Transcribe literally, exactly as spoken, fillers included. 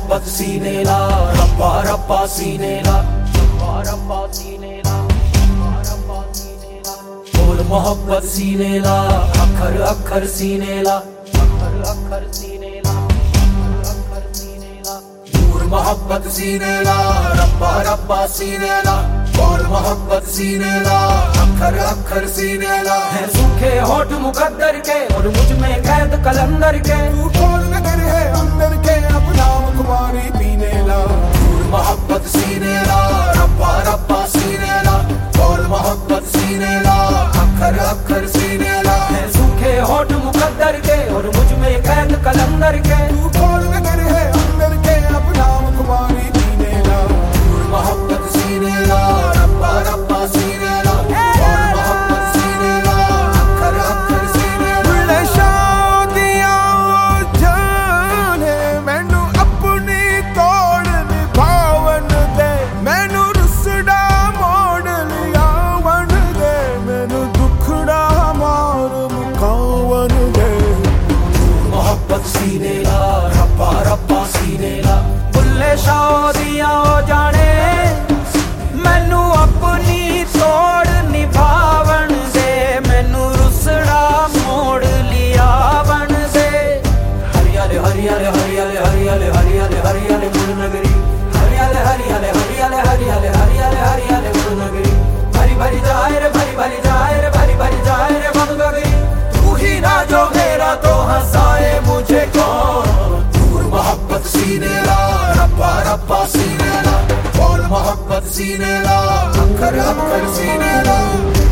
मोहब्बत सीने ला, रब्बा रब्बा सीने ला, रब्बा रब्बा सीने ला, रब्बा रब्बा सीने ला। बोल मोहब्बत सीने ला, अखर अखर सीने ला, अखर अखर सीने ला, अखर अखर सीने ला। नूर मोहब्बत सीने ला, रब्बा रब्बा सीने ला, बोल मोहब्बत सीने ला, अखर अखर सीने ला। है सूखे होठ मुकद्दर के और मुझ में कैद कलंदर के, तू कौन नगर है अंदर के, अब नाम कुमारी पीने ला। नूर मोहब्बत सीने ला, रब्बा रब्बा सीने ला, बोल मोहब्बत सीने ला, अखर अखर सीने ला। है सूखे होठ मुकद्दर के और मुझ में कैद कलंदर के, तू कौन नगर है अंदर के, अब नाम कुमारी पीने ला। नूर मोहब्बत सीने ला, रब्बा रब्बा सीने ला, बोल मोहब्बत सीने ला, अखर अखर सीने ला। बुल्ले शादियां जाने मैनू अपनी तोड़ निभावन दे, मैनू रुसड़ा मोड़ लियावन दे, मैनू दुखड़ा मार मुकावन दे। मोहब्बत सीने ला, रब्बा रब्बा सीने ला। बुल्ले शादियां जाने मैनू अपनी तोड़ निभावन दे, मैनू रुसड़ा मोड़ लियावन दे। हरियाले हरियाले हरियाले हरियाले हरियाले हरियाले मुड़ नगरी, हरियाले हरियाले हरियाले हरियाले हरियाले हरियाले मुड़ नगरी। भरी भरी जाए रे भरी भरी जाए रे भरी भरी जाए रे मन गगरी। तू ही ना जो मेरा तो हंसाए मुझे कौन। नूर मोहब्बत सीने ला, रब्बा रब्बा सीने ला, बोल मोहब्बत सीने ला, अखर अखर सीने ला।